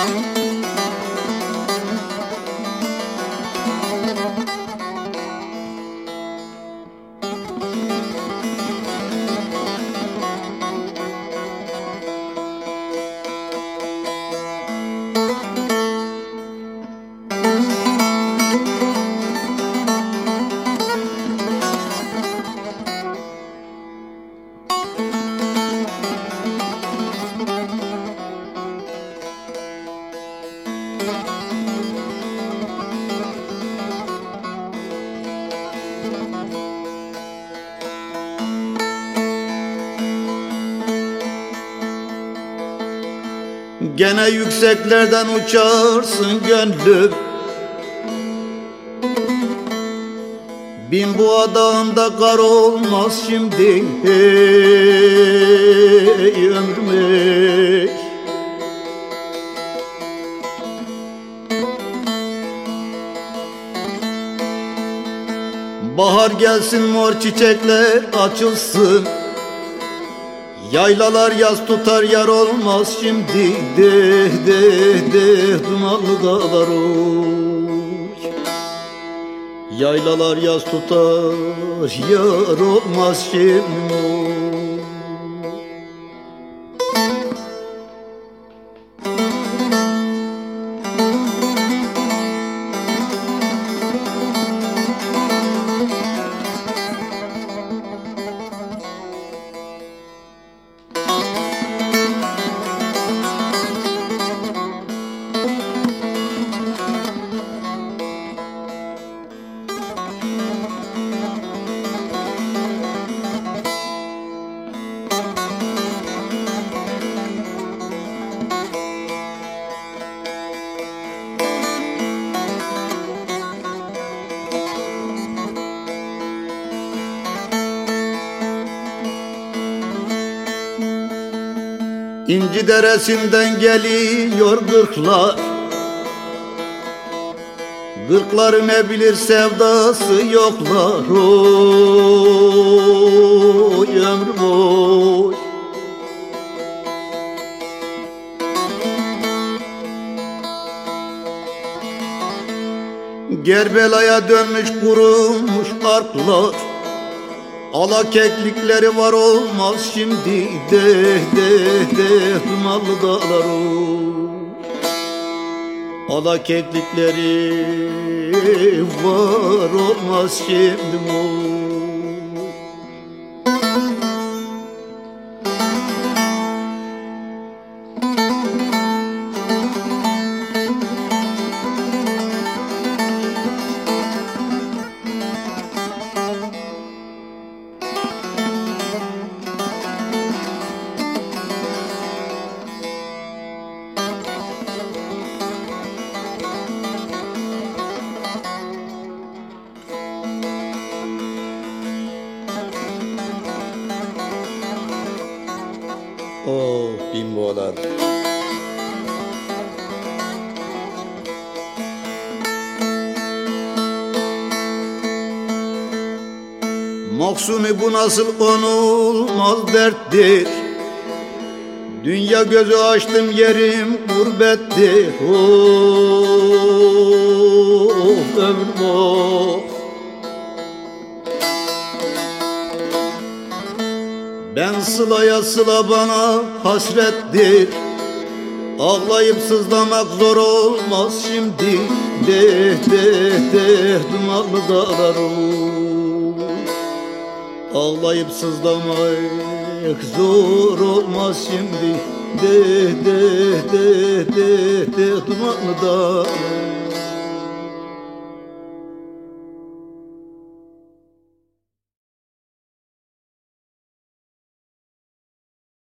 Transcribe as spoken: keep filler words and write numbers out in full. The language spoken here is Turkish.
Gene yükseklerden uçarsın gönlüm, bin boğa dağında kar olmaz şimdi ey ömrüm. Bahar gelsin, mor çiçekler açılsın, yaylalar yaz tutar, yar olmaz şimdi de de de dumanlı dağlar oy. Yaylalar yaz tutar, yar olmaz şimdi oy. İnci deresinden geliyor gırklar, gırkları ne bilir sevdası yoklar oy ömrüm oy. Gerbelaya dönmüş kurumuş arklar, ala keklikleri var olmaz şimdi de de de dumanlı dağlar oy. Ala keklikleri var olmaz şimdi oy. Oh bin boğalar. Maksumi bu nasıl onulmaz derttir, dünya gözü açtım yerim gurbettir oh ömrüm oh. Ben sılaya sıla bana hasrettir, ağlayıp sızlamak zor olmaz şimdi de de de dumanlı dağlar oy. Ağlayıp sızlamak zor olmaz şimdi de de de de de dumanlı dağlar.